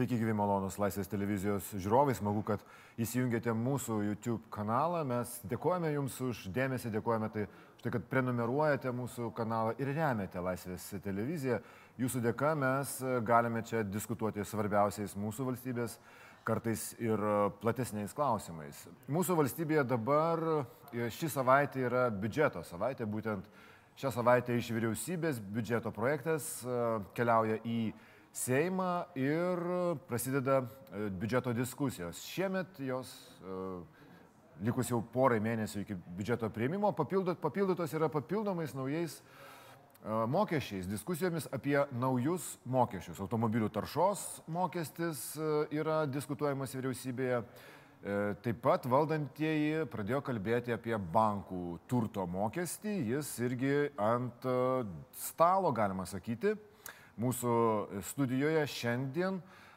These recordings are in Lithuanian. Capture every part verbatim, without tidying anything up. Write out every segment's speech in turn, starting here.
Sveiki, gyvi malonus Laisvės televizijos žiūrovai, smagu, kad įsijungėte mūsų YouTube kanalą. Mes dėkojame Jums už dėmesį, dėkojame tai, štai, kad prenumeruojate mūsų kanalą ir remiate Laisvės televiziją. Jūsų dėka mes galime čia diskutuoti svarbiausiais mūsų valstybės, kartais ir platesniais klausimais. Mūsų valstybėje dabar ši savaitė yra biudžeto savaitė, būtent šią savaitę iš vyriausybės biudžeto projektas keliauja į Seimą ir prasideda biudžeto diskusijos. Šiemet jos, likus jau porai mėnesių iki biudžeto priėmimo, papildytos yra papildomais naujais mokesčiais, diskusijomis apie naujus mokesčius. Automobilių taršos mokestis yra diskutuojamas vyriausybėje. Taip pat valdantieji pradėjo kalbėti apie bankų turto mokestį. Jis irgi ant stalo, galima sakyti. Mūsų studijoje šiandien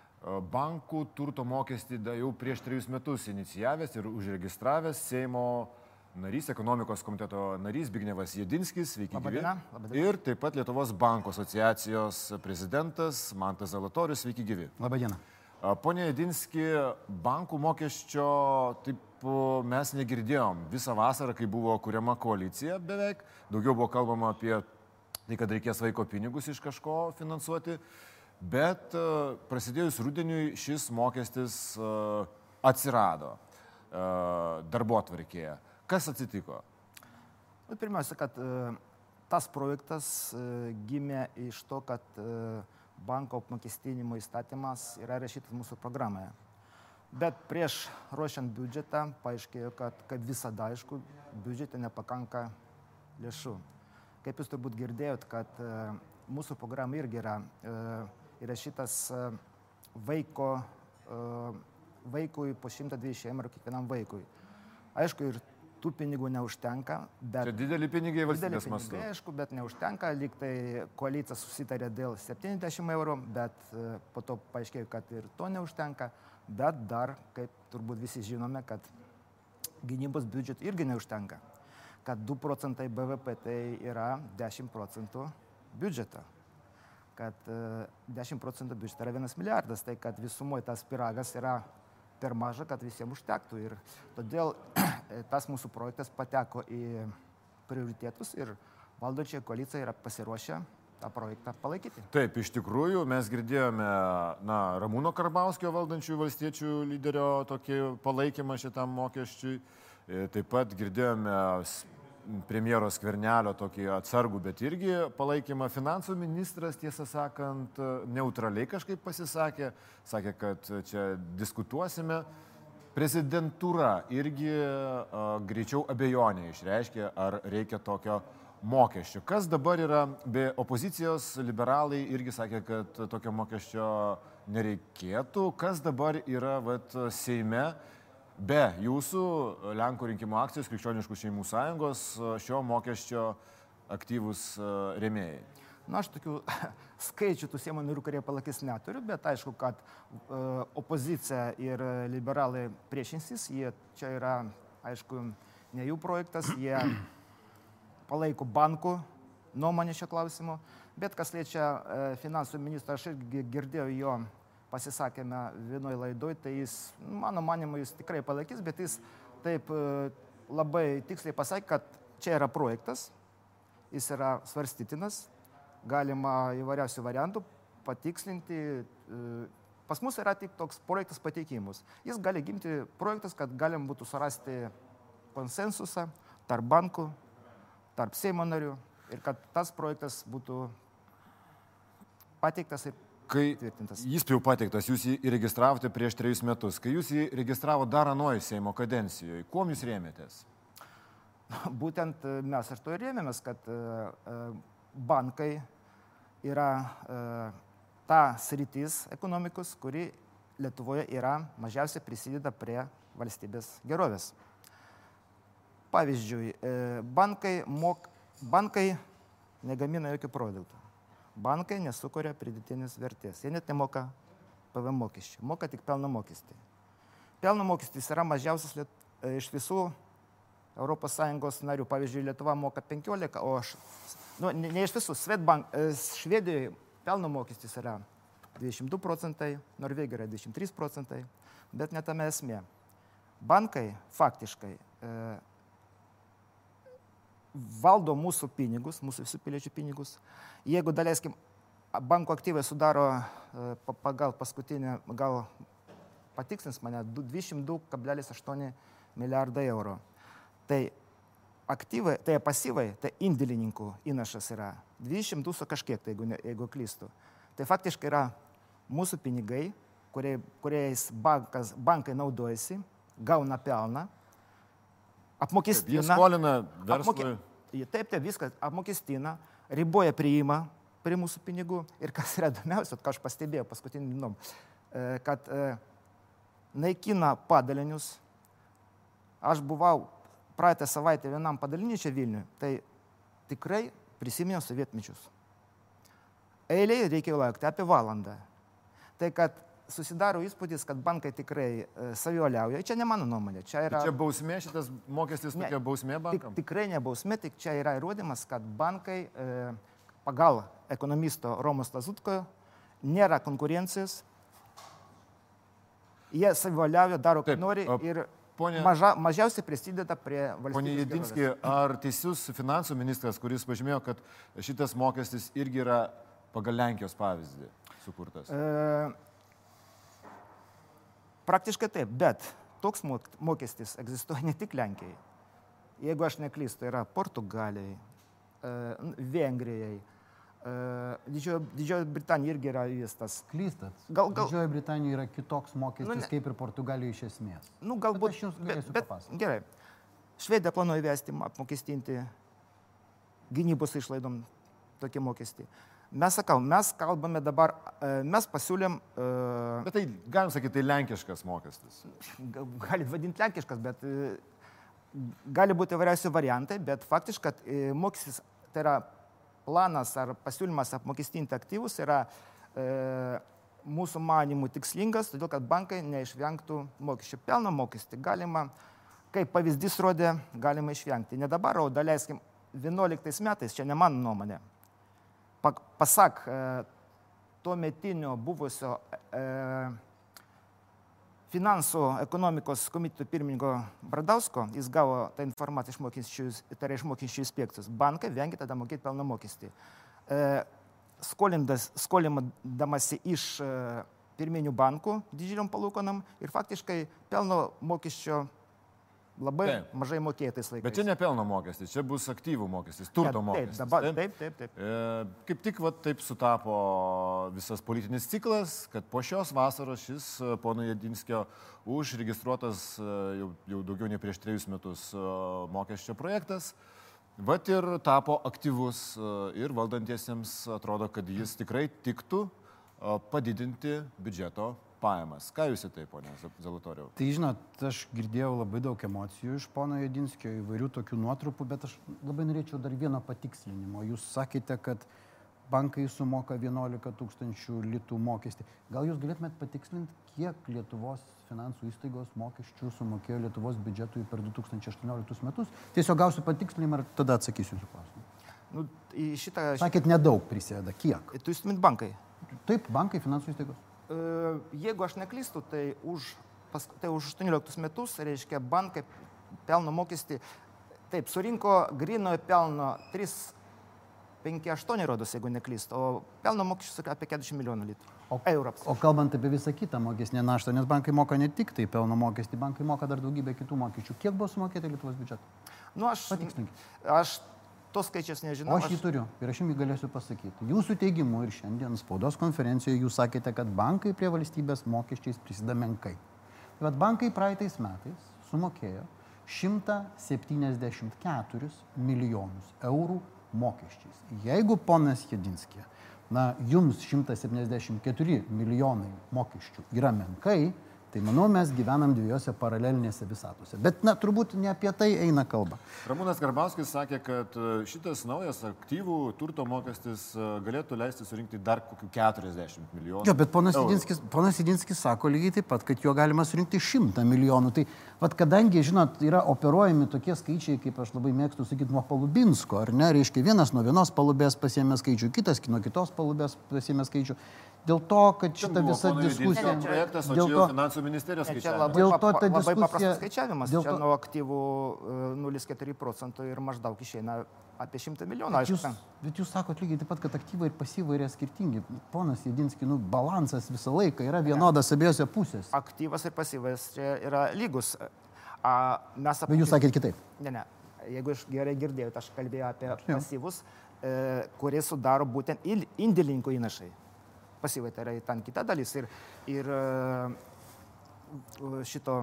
bankų turto mokestį jau prieš trejus metus inicijavęs ir užregistravęs Seimo narys, ekonomikos komiteto narys Zbignevas Jedinskis, sveiki gyvi. Ir taip pat Lietuvos bankų asociacijos prezidentas Mantas Zalatorius, sveiki gyvi. Labadiena. Pone Jedinski, bankų mokesčio taip mes negirdėjom visą vasarą, kai buvo kuriama koalicija beveik. Daugiau buvo kalbama apie tai, kad reikės vaiko pinigus iš kažko finansuoti, bet prasidėjus rudeniui šis mokestis atsirado darbotvarkėje. Kas atsitiko? Pirmiausia, kad tas projektas gimė iš to, kad banko apmokestinimo įstatymas yra rašytas mūsų programoje. Bet prieš ruošiant biudžetą paaiškėjo, kad, kaip visada, aišku, biudžete nepakanka lėšų. Kaip jūs turbūt girdėjot, kad e, mūsų programa irgi yra e, įrašytas e, vaiko, e, vaikui po šimtą dvidešimt eurų kiekvienam vaikui. Aišku, ir tų pinigų neužtenka, bet... Čia dideli pinigai valstybės mastu. Aišku, bet neužtenka, lyg tai koalicija susitarė dėl septyniasdešimt eurų, bet e, po to paaiškėjo, kad ir to neužtenka, bet dar, kaip turbūt visi žinome, kad gynybos biudžeto irgi neužtenka. Kad du procentai B V P tai yra dešimt procentų biudžeto. Kad dešimt procentų biudžeto yra vienas milijardas, tai kad visumoje tas pyragas yra per maža, kad visiems užtektų. Ir todėl tas mūsų projektas pateko į prioritėtus ir valdančioji koalicija yra pasiruošę tą projektą palaikyti. Taip, iš tikrųjų, mes girdėjome na, Ramūno Karbauskio valdančiųjų valstiečių lyderio tokį palaikymą šitam mokesčiui. Taip pat girdėjome premjero Skvernelio tokį atsargų, bet irgi palaikymą. Finansų ministras, tiesą sakant, neutraliai kažkaip pasisakė, sakė, kad čia diskutuosime. Prezidentūra irgi a, greičiau abejonė išreiškė, ar reikia tokio mokesčio. Kas dabar yra, be opozicijos liberalai irgi sakė, kad tokio mokesčio nereikėtų. Kas dabar yra vat, Seime? Be jūsų Lenkų rinkimų akcijos Krikščioniškų šeimų sąjungos šio mokesčio aktyvūs rėmėjai? Na, aš tokių skaičių tų Seimo narių, kurie palaikys, neturiu, bet aišku, kad uh, opozicija ir liberalai priešinsis, jie čia yra, aišku, ne jų projektas, jie palaiko bankų nuomonę šio klausimu, bet kas liečia uh, finansų ministrą, aš irgi girdėjau jo pasisakėme vienoje laidoje, tai jis, mano manimu, jis tikrai palaikys, bet jis taip labai tiksliai pasakė, kad čia yra projektas, jis yra svarstytinas, galima įvairiausių variantų patikslinti. Pas mus yra tik toks projektas pateikimus. Jis gali gimti projektas, kad galim būtų surasti konsensusą tarp bankų, tarp Seimo narių ir kad tas projektas būtų pateiktas ir Kai jis jau pateiktas, jūs jį įregistravote prieš trejus metus. Kai jūs jį registravo dar anoj Seimo kadencijoje, kuom jūs rėmėtės? Būtent mes ir to rėmėmės, kad bankai yra ta sritis ekonomikos, kuri Lietuvoje yra mažiausiai prisideda prie valstybės gerovės. Pavyzdžiui, bankai, mok, bankai negamina jokių produktų. Bankai nesukuria pridėtinės vertės. Jie net nemoka P V M mokesčių, moka tik pelno mokestį. Pelno mokestis yra mažiausias liet... iš visų Europos Sąjungos narių. Pavyzdžiui, Lietuva moka penkiolika, o aš... Nu, ne, ne iš visų. Swedbank, Švedijoje pelno mokestis yra dvidešimt du procentai, Norvegija yra dvidešimt trys procentai, bet ne tame esmė. Bankai faktiškai e, valdo mūsų pinigus, mūsų visų piliečių pinigus. Jeigu daleiskim, banko aktyvai sudaro e, pagal paskutinę, gal patikslins mane, dvidešimt du kablelis aštuoni milijardai eurų. Tai aktyvai, tai pasyvai, tai indėlininkų įnašas yra dvidešimt du su kažkiek, tai jeigu, ne, jeigu klystu. Tai faktiškai yra mūsų pinigai, kurie, kuriais bankas, bankai naudojasi, gauna pelną, apmokestina. Jie skolina verslui. Apmokė, taip, taip, viskas apmokestina, riboja priima prie mūsų pinigų. Ir kas yra įdomiausia, ką aš pastebėjau paskutinį dienom, kad naikina padalinius. Aš buvau praeitą savaitę vienam padaliniui čia Vilniuje, tai tikrai prisiminiau sovietmečius. Eiliai reikia laukti apie valandą. Tai kad susidaro įspūdis, kad bankai tikrai e, savivaliauja. Čia ne mano nuomonė. Čia yra... Čia bausmė, šitas mokestis tokia bausmė bankams? Tik, tikrai ne bausmė, tik čia yra įrodymas, kad bankai e, pagal ekonomisto Romos Lazutko nėra konkurencijos. Jie savivaliauja, daro, kaip nori ir Pone, maža, mažiausiai prisideda prie valstybės. Pone Jedinski, ar teisus finansų ministras, kuris pažymėjo, kad šitas mokestis irgi yra pagal Lenkijos pavyzdį sukurtas? E, praktiškai taip, bet toks mokestis egzistuoja ne tik Lenkijai. Jeigu aš neklystu, yra Portugalijai, e, Vengrijai, Didžioji, Didžioji Britanija irgi yra įvestas. Klystat. Gal, gal... Didžioji Britanija yra kitoks mokestis, nu, ne... kaip ir Portugalijoje iš esmės. Nu, galbūt, bet aš jums galėsiu bet, papasakoti. Gerai. Švedija planuoja įvesti, apmokestinti gynybos išlaidom tokį mokestį. Mes sakau, mes kalbame dabar, mes pasiūlėm... Uh, bet tai, galim sakyti, tai lenkiškas mokestis. Gali vadinti lenkiškas, bet uh, gali būti įvairiausi variantai, bet faktiškai uh, mokestis, tai yra planas ar pasiūlymas apmokestinti aktyvus yra e, mūsų manimų tikslingas, todėl kad bankai neišvengtų mokesčių. Pelno mokestį galima, kaip pavyzdys rodė, galima išvengti. Ne dabar, o daleiskim, vienuoliktais metais, čia ne mano nuomonė, pasak e, tuo metinio buvusio e, finansų ekonomikos komiteto pirmininko Bradausko, jis gavo tą informaciją iš mokesčių, tai yra iš mokesčių inspekcijos. Bankai vengia tada mokėti pelno mokestį. E, skolimdamasi iš e, pirminių bankų didžiuliom palūkanom ir faktiškai pelno mokesčio labai taip. Mažai mokėtais laikais. Bet čia ne pelno mokestis, čia bus aktyvų mokestis, turto ja, mokestis. Taip, dabar, taip, taip, taip. E, kaip tik va, taip sutapo visas politinis ciklas, kad po šios vasaros šis pono Jedinskio užregistruotas jau, jau daugiau nei prieš trejus metus mokesčio projektas, vat ir tapo aktyvus ir valdantiesiems atrodo, kad jis tikrai tiktų padidinti biudžeto pajamas. Ką jūs į tai, ponė Zalatoriau? Tai žinot, aš girdėjau labai daug emocijų iš pono Jedinskio, įvairių tokių nuotrupų, bet aš labai norėčiau dar vieno patikslinimo. Jūs sakėte, kad bankai sumoka vienuolika tūkstančių litų mokestį. Gal jūs galėtumėt patikslinti, kiek Lietuvos finansų įstaigos mokesčių sumokėjo Lietuvos biudžetui per du tūkstančiai aštuonioliktus metus? Tiesiog gausiu patikslinimą ir tada atsakysiu jūsų klausimą. Nu, šitą, Sakėt, nedaug prisėda. Kiek? Tu įstumint bankai? Taip, bankai, finansų įstaigos. Jeigu aš neklystu, tai už, tai už aštuonioliktus metus, reiškia, bankai pelno mokestį, taip, surinko grinojo pelno trys penki aštuoni rodos, jeigu neklystu, o pelno mokesčius apie keturiasdešimt milijonų litų. O, eurų. O kalbant apie visą kitą mokestinę naštą, nes bankai moka ne tik tai pelno mokestį, bankai moka dar daugybę kitų mokesčių. Kiek buvo sumokėta Lietuvos biudžetą? Nu, aš, patikslinkit. Aš tos skaičius nežinau. O aš jį turiu ir aš jums galėsiu pasakyti. Jūsų teigimu ir šiandien spaudos konferencijoje jūs sakėte, kad bankai prie valstybės mokesčiais prisideda menkai. Tai vat bankai praeitais metais sumokėjo šimtą septyniasdešimt keturis milijonus eurų mokesčiais. Jeigu ponas Jedinskė, na, jums šimtas septyniasdešimt keturi milijonai mokesčių yra menkai, tai manau, mes gyvenam dviejose paralelinėse visatose. Bet, na, turbūt ne apie tai eina kalba. Ramūnas Karbauskis sakė, kad šitas naujas aktyvų turto mokestis galėtų leisti surinkti dar kokių keturiasdešimt milijonų. Jo, bet ponas Jedinskis, ponas Jedinskis sako lygiai taip pat, kad jo galima surinkti šimtą milijonų. Tai, vat, kadangi, žinot, yra operuojami tokie skaičiai, kaip aš labai mėgstu sakyti, nuo Palubinsko, ar ne? Reiškia, vienas nuo vienos palubės pasiėmė skaičių, kitas nuo kitos palubės pasiėmė skaičių. Dėl to, kad šita visa diskusija... Projektas, o čia jau finansų ministerijos skaičiavimas. Dėl to ta diskusija... Labai paprastas skaičiavimas. Čia nuo aktyvų nulis keturi procento ir maždaug išeina apie šimtą milijonų. Bet jūs, bet jūs sakot lygiai taip pat, kad aktyvai ir pasyvai yra skirtingi. Ponas Jedinski, nu, balansas visą laiką yra vienodas abiejose pusės. Aktyvas ir pasyvas čia yra lygus. A, mes ap... Bet jūs sakėt kitaip. Ne, ne. Jeigu aš gerai girdėjau, aš kalbėjau apie pasyvus, e, kurie sudaro būtent indėlininkų įnašai. Pasyvai tai yra ten kita dalis ir, ir šito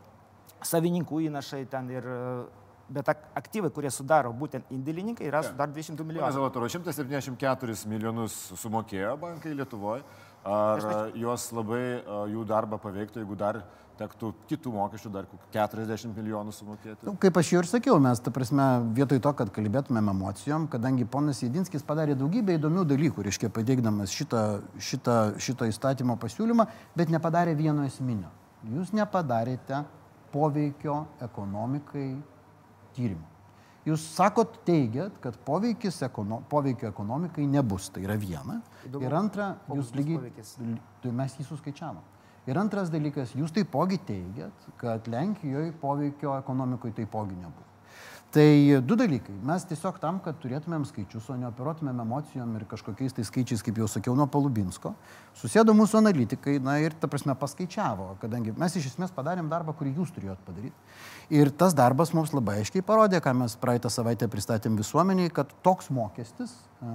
savininkų įnašai ten ir, bet aktyvai, kurie sudaro būtent indėlininkai, yra dar dvidešimt du milijonų. Zalotaro, šimtas septyniasdešimt keturis milijonus sumokėjo bankai Lietuvoje. Ar juos labai jų darbą paveiktų, jeigu dar tektų kitų mokesčių, dar keturiasdešimt milijonų sumokėti? Nu, kaip aš jau ir sakiau, mes, ta prasme, vietoj to, kad kalbėtumėm emocijom, kadangi ponas Jedinskis padarė daugybę įdomių dalykų, reiškia, pateikdamas šitą, šitą, šito įstatymo pasiūlymą, bet nepadarė vieno esminio. Jūs nepadarėte poveikio ekonomikai tyrimo. Jūs sakot, teigiat, kad poveikis ekono, poveikio ekonomikai nebus, tai yra viena. Įdomu, ir antra, jūs lygiai, tai mes jį suskaičiavom. Ir antras dalykas, jūs taipogi teigiat, kad Lenkijoje poveikio ekonomikoje taipogi nebus. Tai du dalykai. Mes tiesiog tam, kad turėtumėm skaičius, o neoperuotumėm emocijom ir kažkokiais tai skaičiais, kaip jau sakiau, nuo Palubinsko, susėdo mūsų analitikai, na ir, ta prasme, paskaičiavo, kadangi mes iš esmės padarėm darbą, kurį jūs turėjot padaryti. Ir tas darbas mums labai aiškiai parodė, ką mes praeitą savaitę pristatėm visuomeniai, kad toks mokestis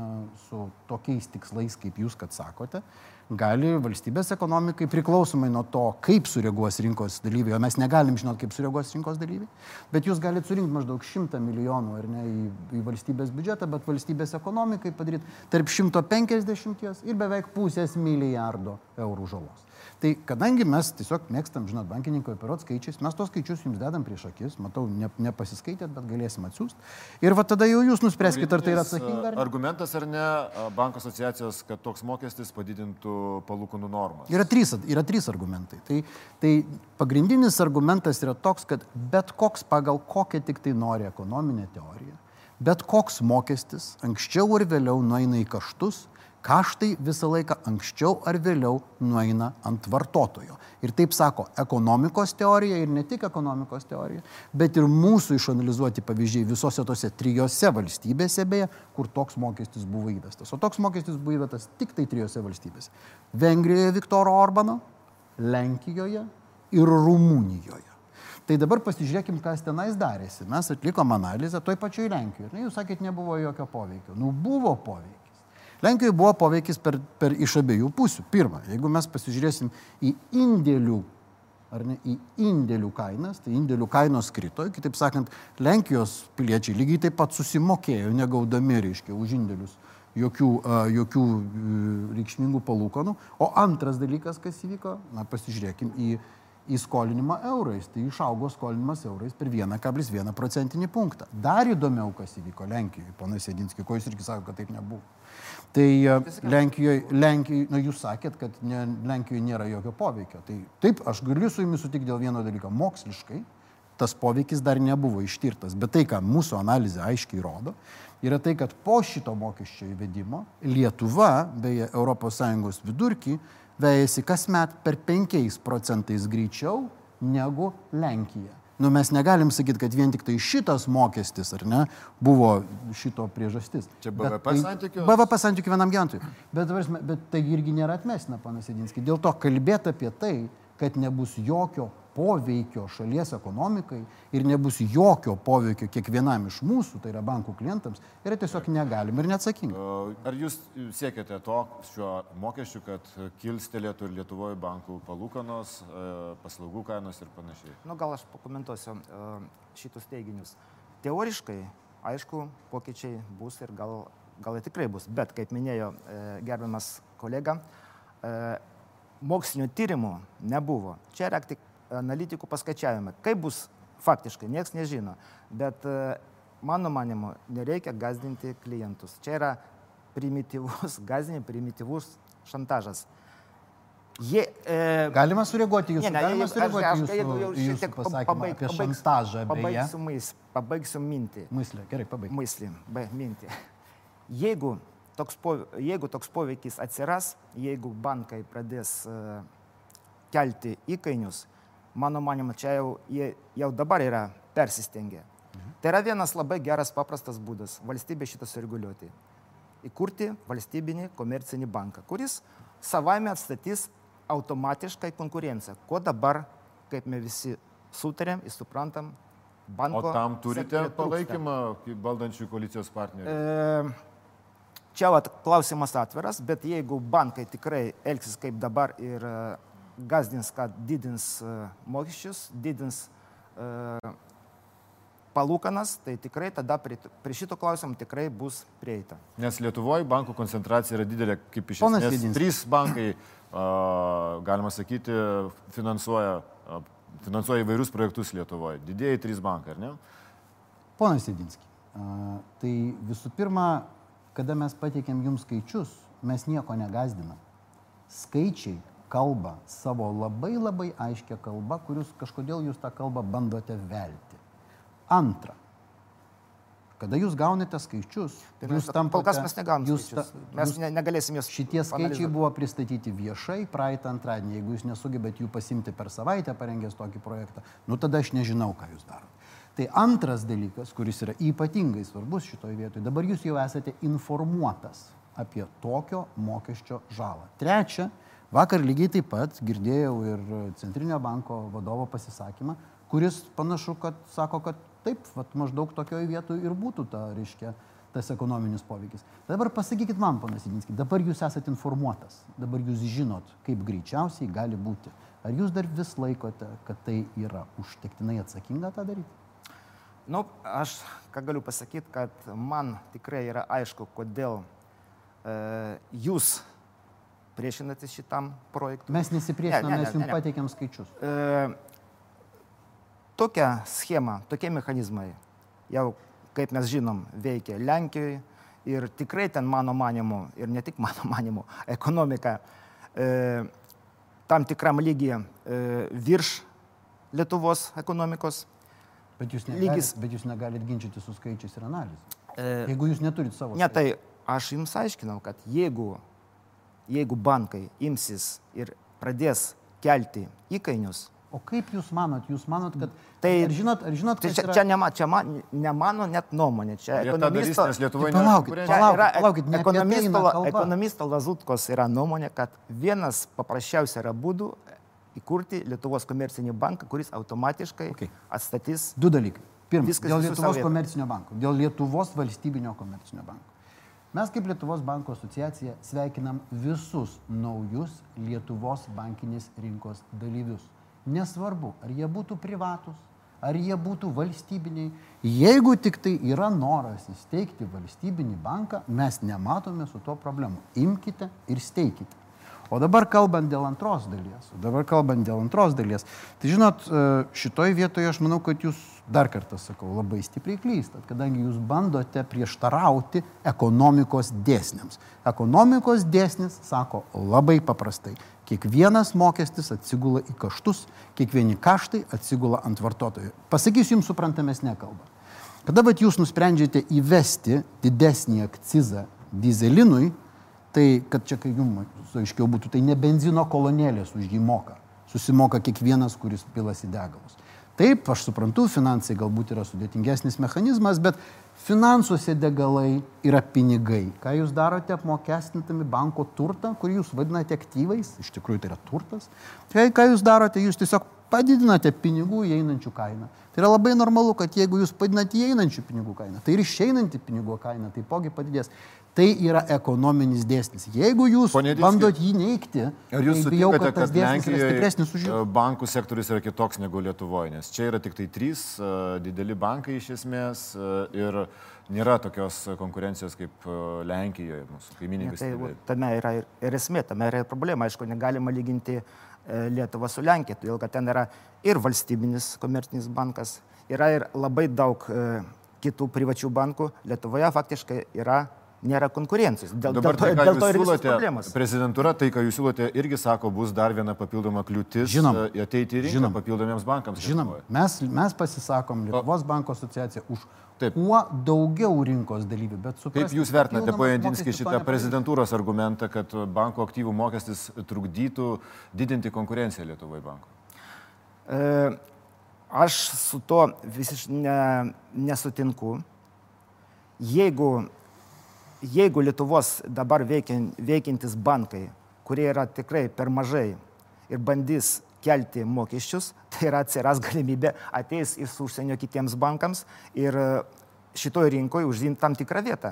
su tokiais tikslais, kaip jūs, kad sakote, gali valstybės ekonomikai priklausomai nuo to, kaip sureaguos rinkos dalyviai, o mes negalim žinot, kaip sureaguos rinkos dalyviai, bet jūs galite surinkti maždaug šimtą milijonų ar ne, į, į valstybės biudžetą, bet valstybės ekonomikai padaryti tarp šimto penkiasdešimties ir beveik pusės milijardo eurų žalos. Tai kadangi mes tiesiog mėgstam, žinot, bankininko operuoti skaičiais, mes tos skaičius jums dedam prieš akis, matau, ne, nepasiskaitėt, bet galėsim atsiųsti. Ir va tada jau jūs nuspręskite, ar tai yra atsakinga. Ar argumentas ar ne banko asociacijos, kad toks mokestis padidintų palūkanų normas? Yra trys, yra trys argumentai. Tai, tai pagrindinis argumentas yra toks, kad bet koks pagal kokią tik tai nori ekonominę teoriją, bet koks mokestis anksčiau ar vėliau nueina į kaštus, kaštai visą laiką anksčiau ar vėliau nueina ant vartotojo. Ir taip sako ekonomikos teorija ir ne tik ekonomikos teorija, bet ir mūsų išanalizuoti pavyzdžiai visose tose trijose valstybėse beje, kur toks mokestis buvo įvestas. O toks mokestis buvo įvestas tik tai trijose valstybėse. Vengrijoje Viktoro Orbano, Lenkijoje ir Rumunijoje. Tai dabar pasižiūrėkim, kas tenais darėsi. Mes atlikom analizę toj pačioj Lenkijoje. Na, jūs sakėt, nebuvo jokio poveikio. Nu, buvo poveikis. Lenkijoje buvo poveikis per, per iš abiejų pusių. Pirma, jeigu mes pasižiūrėsim į indėlių, ar ne, į indėlių kainas, tai indėlių kainos krito, kitaip sakant, Lenkijos piliečiai lygiai taip pat susimokėjo, negaudami, reiškia, už indėlius jokių, uh, jokių uh, reikšmingų palūkanų. O antras dalykas, kas įvyko, na, pasižiūrėkim į, į skolinimą eurais. Tai išaugo skolinimas eurais per vieną kablelis vieną procentinį punktą. Dar įdomiau, kas įvyko Lenkijoje, ponas Jedinski, ko jūs irgi sako, kad taip nebuvo. Tai Lenkijoje, Lenkijoje, na, jūs sakėt, kad ne, Lenkijoje nėra jokio poveikio. Tai taip, aš galiu su jumis sutikti dėl vieno dalyko. Moksliškai tas poveikis dar nebuvo ištirtas. Bet tai, ką mūsų analizė aiškiai rodo, yra tai, kad po šito mokesčio įvedimo Lietuva, beje, Europos Sąjungos vidurkį, vejasi kasmet per penkiais procentais greičiau negu Lenkija. Nu, mes negalim sakyti, kad vien tik tai šitas mokestis, ar ne, buvo šito priežastis. Čia B V P tai, santykių? B V P santykių vienam gyventojui. Bet, bet tai irgi nėra atmestina, panas Jedinski. Dėl to kalbėti apie tai, kad nebus jokio poveikio šalies ekonomikai ir nebus jokio poveikio kiekvienam iš mūsų, tai yra bankų klientams, yra tiesiog negalim ir neatsakinga. Ar jūs siekiate to šiuo mokesčiu, kad kilstelėtų ir Lietuvoje bankų palūkanos, paslaugų kainos ir panašiai? Nu, gal aš pakomentuosiu šitus teiginius. Teoriškai, aišku, pokyčiai bus ir gal, gal tikrai bus, bet, kaip minėjo gerbiamas kolega, mokslinio tyrimų nebuvo. Čia yra tik analitikų paskaičiavimai. Kaip bus faktiškai, nieks nežino. Bet mano manimu, nereikia gazdinti klientus. Čia yra primityvus, gazdinė primityvus šantažas. Jie, e... Galima sureaguoti jūsų, ne, ne, galima sureaguoti aš, jūsų, aš, aš, jūsų pasakymą pabaig, apie šantažą. Pabaigsiu, mais, pabaigsiu mintį. Myslė, gerai, pabaig. Myslį, be, mintį. Jeigu toks po, jeigu toks poveikis atsiras, jeigu bankai pradės uh, kelti įkainius, mano manimu, čia jau, jie jau dabar yra persistengę. Mhm. Tai yra vienas labai geras, paprastas būdas valstybė šitą sureguliuoti. Įkurti valstybinį komercinį banką, kuris savaime atstatys automatiškai konkurenciją, ko dabar, kaip mes visi sutarėm ir suprantam, banko... O tam turite palaikymą valdančių koalicijos partnerių? E, čia vat, klausimas atviras, bet jeigu bankai tikrai elgsis kaip dabar ir gazdins, kad didins mokesčius, didins uh, palūkanas, tai tikrai tada prie, prie šito klausimų tikrai bus prieita. Nes Lietuvoje bankų koncentracija yra didelė, kaip iš esmės. Trys bankai, uh, galima sakyti, finansuoja, uh, finansuoja įvairius projektus Lietuvoje. Didieji trys bankai, ar ne? Ponas Jedinski, uh, tai visų pirma, kada mes pateikėm jums skaičius, mes nieko negazdinam. Skaičiai kalba savo labai labai aiškę kalbą, kurius kažkodėl jūs tą kalbą bandote velti. Antra, kada jūs gaunate skaičius, tai jūs tampate... Kol kas mes negauname jūs, skaičius. Mes jūs, negalėsim juos... Šitie skaičiai buvo pristatyti viešai praeitą antradienį. Jeigu jūs nesugebėt jų pasimti per savaitę parengęs tokį projektą, nu tada aš nežinau, ką jūs darote. Tai antras dalykas, kuris yra ypatingai svarbus šitoje vietoje, dabar jūs jau esate informuotas apie tokio mokesčio žalą. Trečia, vakar lygiai taip pat girdėjau ir Centrinio banko vadovo pasisakymą, kuris panašu, kad sako, kad taip, vat, maždaug tokioje vietoje ir būtų ta, reiškia, tas ekonominis poveikis. Dabar pasakykit man, panas Jedinski, dabar jūs esate informuotas, dabar jūs žinot, kaip greičiausiai gali būti. Ar jūs dar vis laikote, kad tai yra užtektinai atsakinga tą daryti? Nu, aš ką galiu pasakyti, kad man tikrai yra aišku, kodėl e, jūs priešinatės šitam projektui. Mes nesipriešinam, mes jums pateikėm skaičius. E, tokia schema, tokie mechanizmai jau, kaip mes žinom, veikia Lenkijoje ir tikrai ten mano manimu, ir ne tik mano manimu, ekonomika e, tam tikram lygyje e, virš Lietuvos ekonomikos. Bet jūs negalit, lygis, bet jūs negalit ginčyti su skaičiais ir analizė. E, jeigu jūs neturit savo... Ne, tai aš jums aiškinau, kad jeigu, jeigu bankai imsis ir pradės kelti įkainius... O kaip jūs manot? Jūs manot, kad... Tai, ar žinot, ar žinot, tai čia, yra... čia, nema, čia man, ne mano net nuomonė. Čia ekonomisto... Darys, Lietuvoje tai palaukit, palaukit, palaukit, ne ekonomisto, ekonomisto Lazutkos yra nuomonė, kad vienas paprasčiausia yra būdų įkurti Lietuvos komercinį banką, kuris automatiškai okay. atstatys... Du dalykai. Pirmas, viskas dėl Lietuvos komercinio banko, dėl Lietuvos valstybinio komercinio banko. Mes kaip Lietuvos banko asociacija sveikinam visus naujus Lietuvos bankinės rinkos dalyvius. Nesvarbu, ar jie būtų privatus, ar jie būtų valstybiniai. Jeigu tik tai yra noras įsteigti valstybinį banką, mes nematome su tuo problemu. Imkite ir steikite. O dabar kalbant dėl antros dalies, o dabar kalbant dėl antros dalies, tai žinot, šitoj vietoje aš manau, kad jūs, dar kartą sakau, labai stipriai klystat, kadangi jūs bandote prieštarauti ekonomikos dėsniams. Ekonomikos dėsnis sako labai paprastai, kiekvienas mokestis atsigula į kaštus, kiekvieni kaštai atsigula ant vartotojų. Pasakysiu jums suprantamesnę kalbą. Kada vat jūs nusprendžiate įvesti didesnį akcizą dyzelinui, tai, kad čia, kai jums aiškiau būtų, tai ne benzino kolonėlės už jį moka. Susimoka kiekvienas, kuris pilasi degalus. Taip, aš suprantu, finansai galbūt yra sudėtingesnis mechanizmas, bet finansuose degalai yra pinigai. Ką jūs darote apmokestintami banko turtą, kurį jūs vadinate aktyvais, iš tikrųjų tai yra turtas. Tai ką jūs darote, jūs tiesiog padidinate pinigų įeinančių kainą. Tai yra labai normalu, kad jeigu jūs padidinate įeinančių pinigų kainą, tai ir išeinanti pinigų kaina taipogi padidės. Tai yra ekonominis dėsnis. Jeigu jūs bandot jį neigti, ar jūs bijau, sutinkate, kad tas kad dėsnis yra stipresnis už jų? Bankų sektorius yra kitoks negu Lietuvoje, nes čia yra tik tai trys uh, dideli bankai iš esmės uh, ir nėra tokios konkurencijos kaip uh, Lenkijoje, mūsų kaimyninė valstybė. Tai, tame yra ir, ir esmė, tame yra ir problema. Aišku, negalima lyginti Lietuvą su Lenkija, todėl kad ten yra ir valstybinis komercinis bankas, yra ir labai daug e, kitų privačių bankų. Lietuvoje faktiškai yra nėra konkurencijos. Dėl, Dabar dėl to, tai, ką dėl jūs to ir visos siūlote, problemos. prezidentūra, tai, ką jūs siūlote, irgi sako, bus dar viena papildoma kliūtis Žinom. e, ateiti į rinką Žinom. papildomiems bankams. Žinom, Lietuvoje. mes, mes pasisakom Lietuvos banko asociacija už Taip. kuo daugiau rinkos dalyvių, bet Kaip supraskite, jūs vertinate, papildomas poje Jedinski, mokestis to šitą nepadarys. prezidentūros argumentą, kad banko aktyvų mokestis trukdytų didinti konkurenciją Lietuvoje banko? E, aš su to visiškai ne, nesutinku. Jeigu, jeigu Lietuvos dabar veikian, veikiantis bankai, kurie yra tikrai per mažai ir bandys kelti mokesčius, tai yra atsiras galimybė ateis iš užsienio kitiems bankams ir šitoje rinkoje užimti tam tikrą vietą.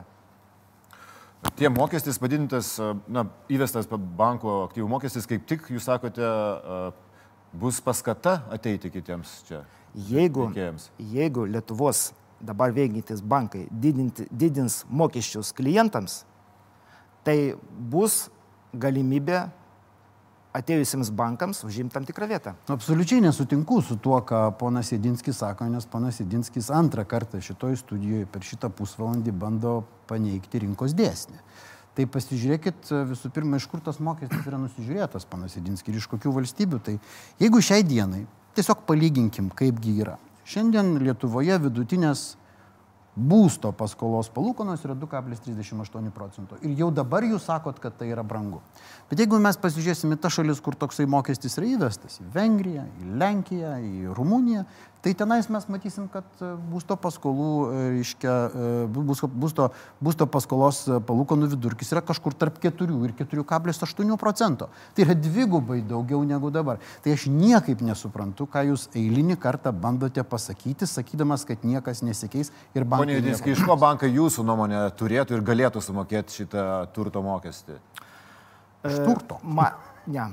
Tie mokestis padidintas, na, įvestas banko aktyvų mokestis, kaip tik, jūs sakote, bus paskata ateiti kitiems čia Jeigu, veikėjams. jeigu Lietuvos dabar veikiantis bankai didinti, didins mokesčius klientams, tai bus galimybė atėjusiems bankams užimti tam tikrą vietą. Absoliučiai nesutinku su tuo, ką ponas Jedinskis sako, nes ponas Jedinskis antrą kartą šitoje studijoje per šitą pusvalandį bando paneigti rinkos dėsnį. Tai pasižiūrėkit visų pirma, iš kur tas mokestis yra nusižiūrėtas, ponas Jedinskis, ir iš kokių valstybių. Tai jeigu šiai dienai, tiesiog palyginkim, kaipgi yra. Šiandien Lietuvoje vidutinės būsto paskolos palūkanos yra du kablelis trisdešimt aštuoni procento. Ir jau dabar jūs sakot, kad tai yra brangu. Bet jeigu mes pasižiūrėsime tą šalis, kur toksai mokestis yra įvestas, į Vengriją, į Lenkiją, į Rumuniją, tai tenais mes matysim, kad būsto paskolų, reiškia, būsto, būsto, būsto paskolos palūkanų vidurkis yra kažkur tarp keturių ir keturių kablelis aštuoni procento. Tai yra dvigubai daugiau negu dabar. Tai aš niekaip nesuprantu, ką jūs eilinį kartą bandote pasakyti, sakydamas, kad niekas nesikeis ir bankai. Pone Jedinski, iš ko bankai jūsų nuomonė turėtų ir galėtų sumokėti šitą turto mokestį? Iš turto. E, ma, ne.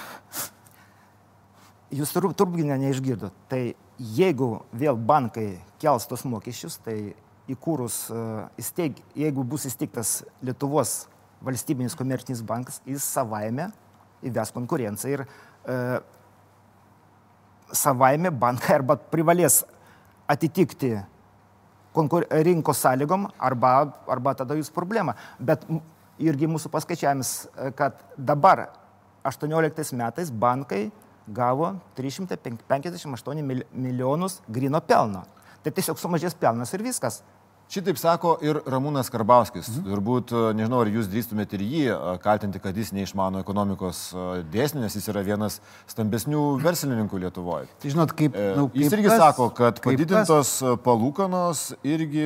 Jūs turbūt neišgirdot. Tai jeigu vėl bankai kels tos mokesčius, tai įkūrus, įsteig, jeigu bus įsteigtas Lietuvos valstybinis komercinis bankas, jis savaime įves konkurenciją ir e, savaime bankai arba privalės atitikti konkur, rinkos sąlygom, arba, arba tada jūs problema. Bet irgi mūsų paskaičiavimas, kad dabar aštuonioliktais metais bankai gavo trys šimtai penkiasdešimt aštuonis milijonus grino pelno. Tai tiesiog sumažės pelnas ir viskas. Šitaip sako ir Ramūnas Karbauskis. Mhm. Turbūt, nežinau, ar jūs drįstumėte ir jį kaltinti, kad jis neišmano ekonomikos dėsnių, nes jis yra vienas stambesnių verslininkų Lietuvoje. Tai žinot, kaip, nu, jis kaip irgi kas, sako, kad padidintos palūkanos irgi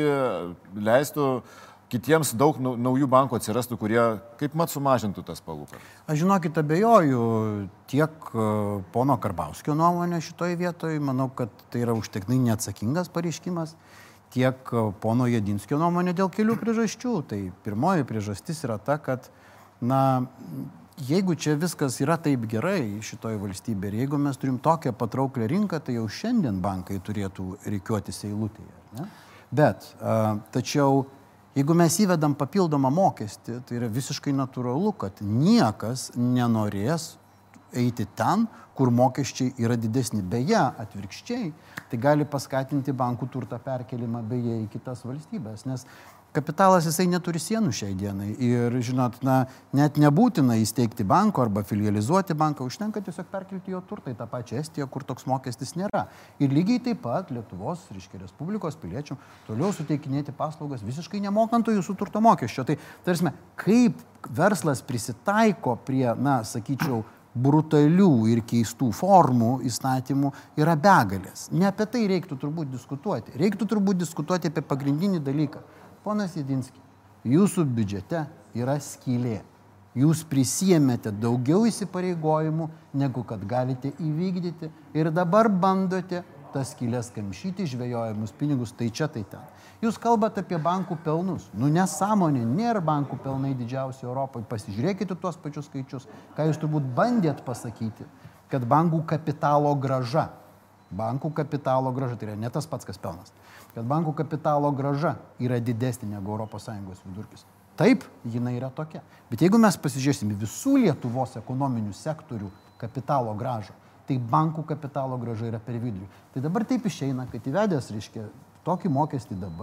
leistų kitiems daug naujų bankų atsirastų, kurie kaip mat sumažintų tas palūkanas. Aš žinokit, abejoju tiek pono Karbauskio nuomonė šitoje vietoje. Manau, kad tai yra užtektinai neatsakingas pareiškimas. Tiek pono Jedinskio nuomonė dėl kelių priežasčių. Tai pirmoji priežastis yra ta, kad, na, jeigu čia viskas yra taip gerai šitoje valstybėje ir jeigu mes turim tokią patrauklę rinką, tai jau šiandien bankai turėtų rikiuotis eilutėje. Ne? Bet, a, tačiau, jeigu mes įvedam papildomą mokestį, tai yra visiškai natūralu, kad niekas nenorės eiti ten, kur mokesčiai yra didesni. Beje, atvirkščiai, tai gali paskatinti bankų turtą perkelimą beje į kitas valstybės, nes kapitalas jisai neturi sienų šiai dienai ir, žinot, na, net nebūtina įsteigti banko arba filializuoti banką, užtenka tiesiog perkelti jo turtą į tą pačią Estiją, kur toks mokestis nėra. Ir lygiai taip pat Lietuvos, reiškia, Respublikos piliečių toliau suteikinėti paslaugas visiškai nemokant jūsų turto mokesčio. Tai, tarsi, kaip verslas prisitaiko prie, na, sakyčiau, brutalių ir keistų formų įstatymų yra begalės. Ne apie tai reiktų turbūt diskutuoti. Reiktų turbūt diskutuoti apie pagrindinį dalyką. Ponas Jedinski, jūsų biudžete yra skylė. Jūs prisėmėte daugiau įsipareigojimų, negu kad galite įvykdyti ir dabar bandote tas skylės kamšyti, žvejojamus pinigus, tai čia, tai ten. Jūs kalbate apie bankų pelnus. Nu, nesąmonė, nėra bankų pelnai didžiausi Europoje. Pasižiūrėkite tuos pačius skaičius, ką jūs turbūt bandėt pasakyti, kad bankų kapitalo grąža, bankų kapitalo grąža, tai yra ne tas pats, kas pelnas, kad bankų kapitalo grąža yra didesnė negu Europos Sąjungos vidurkis. Taip, jinai yra tokia. Bet jeigu mes pasižiūrėsime visų Lietuvos ekonominių sektorių kapitalo grąžą, tai bankų kapitalo grąža yra per vidurį. Tai dabar taip išeina, kad įvedęs, reiškia, tokį mokestį dabar,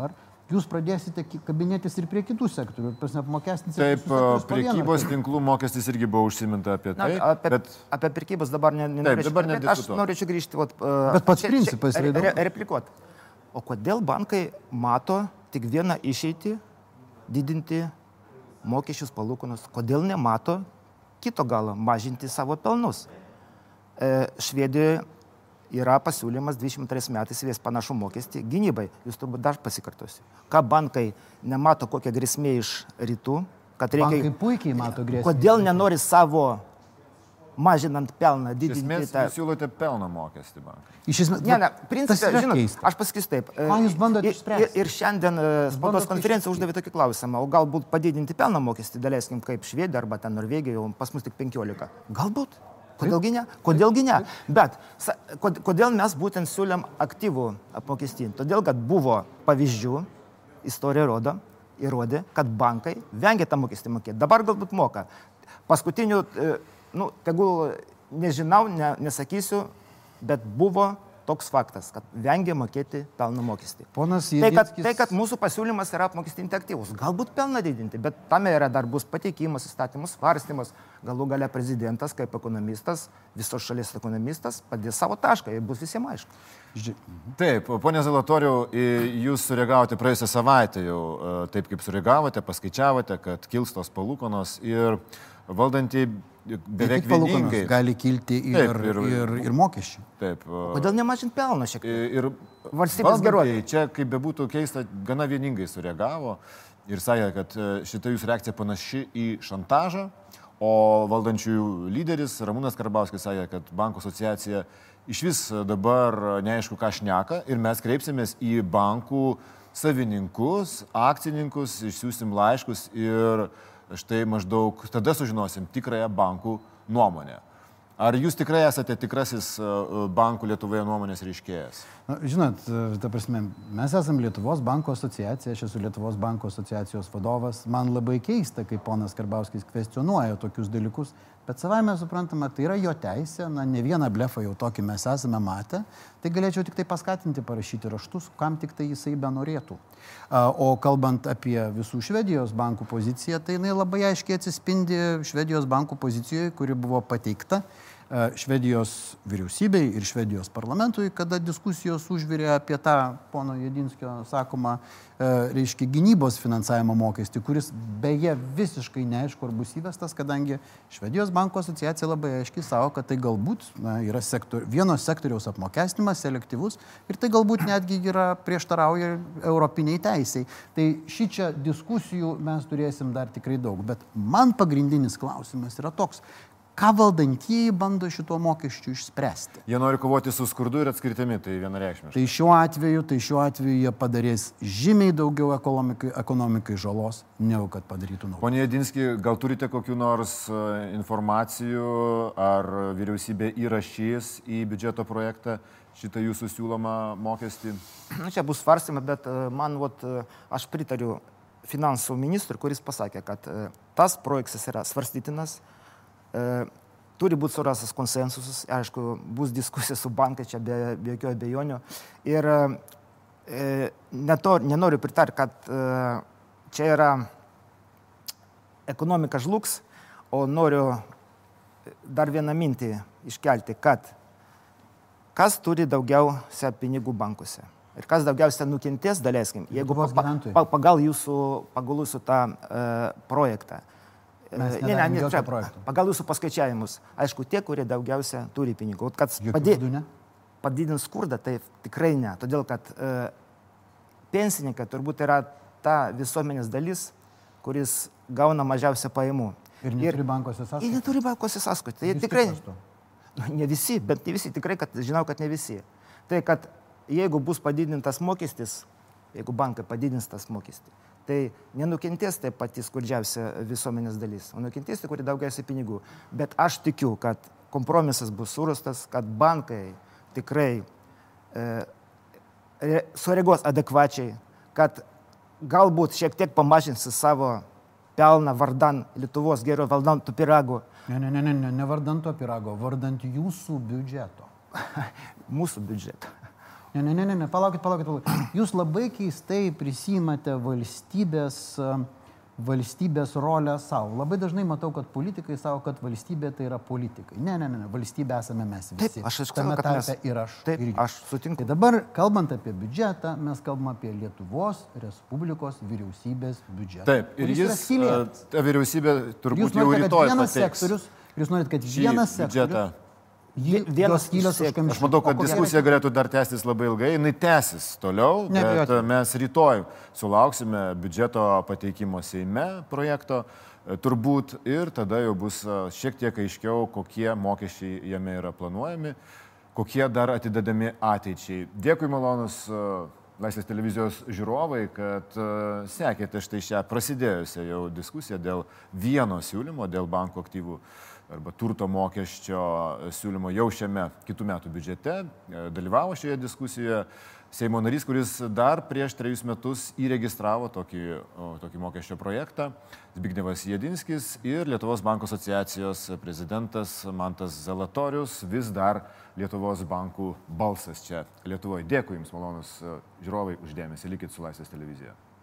jūs pradėsite kabinėtis ir prie kitų sektorių, ir apmokestinsite. Taip, prekybos tinklų mokestis irgi buvo užsiminta apie tai. Na, apie, bet... apie prekybos dabar ne, ne, taip, dabar nediskutuoti. Aš norėčiau grįžti. Vat, uh, bet pats čia, principas čia, yra re, replikuoti. O kodėl bankai mato tik vieną išeitį didinti mokesčius palūkanus? Kodėl nemato kito galo mažinti savo pelnus? E, Švedijoje yra pasiūlymas dvidešimt antrais metais įvesti panašų mokestį gynybai. Jūs turbūt dar pasikartosiu. Ką bankai nemato kokią grėsmę iš rytų, kad reikia... Bankai puikiai mato grėsmę. Kodėl nenori savo mažinant pelną didinti? Iš esmės, tą... jūs siūlote pelno mokestį bankai. Iš esmės, ne, ne, principė, žinot, keista. aš pasakysiu taip. Ką jūs bandote išspręsti? Ir, ir šiandien spaudos konferencija uždavė tokį klausimą, o galbūt padidinti pelno mokestį, daleiskim, kaip Švedija arba ten Norvegija, pas mus tik penkiolika. Galbūt. Kodėlgi ne? Kodėlgi ne? Bet kodėl mes būtent siūlėm aktyvų apmokestinti? Todėl, kad buvo pavyzdžių, istorija rodo, įrodė, kad bankai vengia tą mokestį mokėti. Dabar galbūt moka. Paskutinių, nu, tegul nežinau, ne, nesakysiu, bet buvo toks faktas, kad vengia mokėti pelno mokestį. Ponas tai, kad, Jedinskis... tai, kad mūsų pasiūlymas yra apmokestinti aktyvus. Galbūt pelną didinti, bet tame yra dar bus pateikimas, įstatymus, svarstymas. Galų gale prezidentas, kaip ekonomistas, visos šalies ekonomistas, padės savo tašką ir bus visiems aišku. Taip, ponė Zalatoriau, jūs sureagavote praėjusią savaitę jau taip, kaip sureagavote, paskaičiavote, kad kils tos palūkanos ir valdantieji beveik vieningai. Gali kilti ir, taip, ir, ir, ir mokesčių. Taip. Kodėl nemažinti pelno šiek tiek? Ir valstybės gerovė. Čia, kaip bebūtų keista, gana vieningai sureagavo ir sakė, kad šita jūsų reakcija panaši į šantažą, o valdančiųjų lyderis Ramūnas Karbauskis sakė, kad bankų asociacija iš vis dabar neaišku, ką šneka ir mes kreipsimės į bankų savininkus, akcininkus, išsiųsim laiškus ir štai maždaug tada sužinosim tikrąją bankų nuomonę. Ar jūs tikrai esate tikrasis bankų Lietuvoje nuomonės reiškėjas? Na, žinot, ta prasme, mes esame Lietuvos bankų asociacija, aš esu Lietuvos bankų asociacijos vadovas. Man labai keista, kai ponas Karbauskis kvestionuoja tokius dalykus, bet savame suprantama, tai yra jo teisė, na, ne vieną blefą jau tokį mes esame matę, tai galėčiau tik tai paskatinti parašyti raštus, kam tik tai jisai benorėtų. O kalbant apie visų Švedijos bankų poziciją, tai jinai labai aiškiai atsispindi Švedijos bankų pozicijoje, kuri buvo pateikta Švedijos vyriausybei ir Švedijos parlamentui, kada diskusijos užvirė apie tą pono Jedinskio sakomą, reiškia, gynybos finansavimo mokestį, kuris beje visiškai neaišku, ar bus įvestas, kadangi Švedijos banko asociacija labai aiškiai savo, kad tai galbūt na, yra sektor, vieno sektoriaus apmokestinimas, selektyvus ir tai galbūt netgi yra prieštarauja europiniai teisiai. Tai šičia diskusijų mes turėsim dar tikrai daug, bet man pagrindinis klausimas yra toks, ką valdantieji bando šituo mokesčiu išspręsti. Jie nori kovoti su skurdu ir atskirtimi, tai vienareikšmiškai. Tai šiuo atveju, tai šiuo atveju jie padarės žymiai daugiau ekonomikai, ekonomikai žalos, negu kad padarytų naudą. Pone Jedinski, gal turite kokių nors informacijų, ar vyriausybė įrašys į biudžeto projektą šitą jūsų siūlomą mokestį? Na, čia bus svarstymai, bet man, vat, aš pritariu finansų ministrui, kuris pasakė, kad tas projektas yra svarstytinas. E, turi būti surastas konsensusas, aišku, bus diskusija su bankai, čia be, be jokių abejonių. Ir e, neto, nenoriu pritarti, kad e, čia yra ekonomika žlugs, o noriu dar vieną mintį iškelti, kad kas turi daugiausia pinigų bankuose ir kas daugiausia nukentės, daleiskim, jeigu pa, pa, pagal jūsų, pagal jūsų tą e, projektą. Mes ne, ne, ne, čia, projektų. pagal jūsų paskaičiavimus, aišku, tie, kurie daugiausia turi pinigų. Kad padė, padidins skurdą, tai tikrai ne. Todėl, kad e, pensininkai turbūt yra ta visuomenės dalis, kuris gauna mažiausią pajamų. Ir neturi bankose sąskaitų. Ir neturi bankose sąskaitų. Tai tikrai, nu, ne visi, bet ne visi, tikrai, kad žinau, kad ne visi. Tai, kad jeigu bus padidintas mokestis, jeigu bankai padidins tas mokestį, tai nenukentės taip pati skurdžiausia visuomenės dalis, o nukentės tai, kuri daugiausiai pinigų. Bet aš tikiu, kad kompromisas bus surastas, kad bankai tikrai e, sureaguos adekvačiai, kad galbūt šiek tiek pamažins savo pelną vardan Lietuvos geriau valdant tų piragų. Ne, ne, ne, ne, ne, ne vardant to pirago, vardant jūsų biudžeto. Mūsų biudžeto. Ne, ne, ne, ne, ne, palaukit, palaukit, palaukit. Jūs labai keistai prisimate valstybės, valstybės rolę savo. Labai dažnai matau, kad politikai savo, kad valstybė tai yra politikai. Ne, ne, ne, ne. Valstybė esame mes visi. Taip, aš esu tame kad mes... tarpe ir aš. Taip, ir aš sutinku. Tai dabar, kalbant apie biudžetą, mes kalbam apie Lietuvos Respublikos vyriausybės biudžetą. Taip, ir jis, ta vyriausybė turbūt jau rytoj pateiks. Jūs norit, kad vienas sektorius... Vienas skylės užkamšyti. Aš matau, kad diskusija galėtų dar tęstis labai ilgai, jinai tęsis toliau, bet mes rytoj sulauksime biudžeto pateikimo Seime projekto, turbūt, ir tada jau bus šiek tiek aiškiau, kokie mokesčiai jame yra planuojami, kokie dar atidedami ateičiai. Dėkui, malonus Laisvės televizijos žiūrovai, kad sekėte štai šią prasidėjusią jau diskusiją dėl vieno siūlymo, dėl bankų aktyvų arba turto mokesčio siūlymo jau šiame kitų metų biudžete. Dalyvavo šioje diskusijoje Seimo narys, kuris dar prieš trejus metus įregistravo tokį, tokį mokesčio projektą, Zbignevas Jedinskis, ir Lietuvos bankų asociacijos prezidentas Mantas Zalatorius, vis dar Lietuvos bankų balsas čia Lietuvoje. Dėkui Jums, malonus žiūrovai, uždėmesį. Likit su Laisvės televizija.